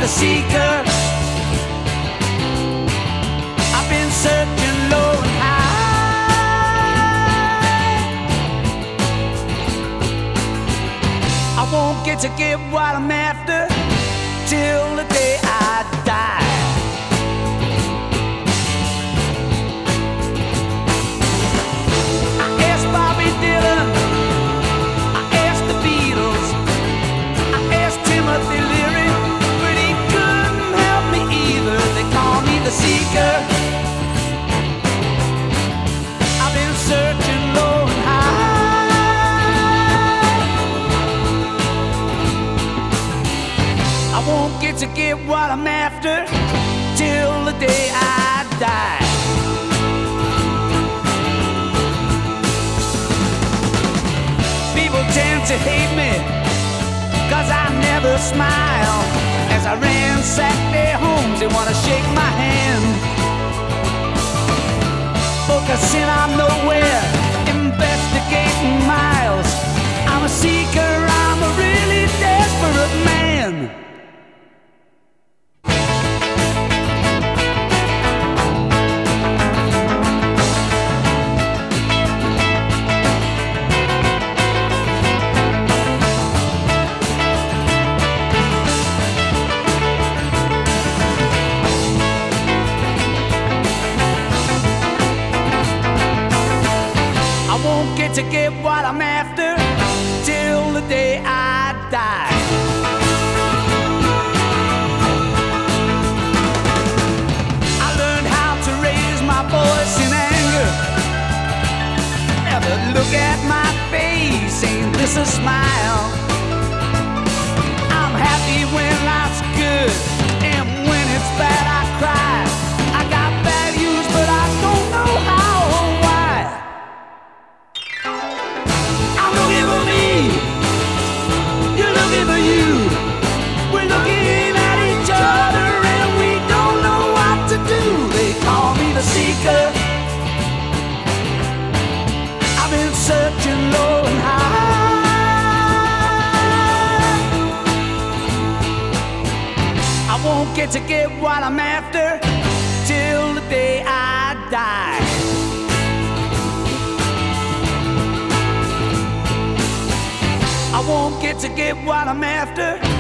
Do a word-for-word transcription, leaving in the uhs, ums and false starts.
the seeker. I've been searching low and high. I won't get to get what I'm after till the day I die. I asked Bobby Dylan, I asked the Beatles, I asked Timothy Leary, but he couldn't help me either. They call me the seeker. I've been searching low and high. I won't get to get what I'm after till the day I die. People tend to hate me, cause I never smile. As I ransack their homes, they wanna shake my hand. Focusing on nowhere, investigating miles. I'm a seeker, I'm a really desperate man. I won't get to get what I'm after till the day I die. I learned how to raise my voice in anger. Never look at my face, ain't this a smile? I'm happy when life's good, and when it's bad I cry. I got values, but I don't know how or why. I'm looking for me, you're looking for you. We're looking at each other and we don't know what to do. They call me the seeker. I've been searching low and high. I won't get to get what I'm after till the day I die. I won't get to get what I'm after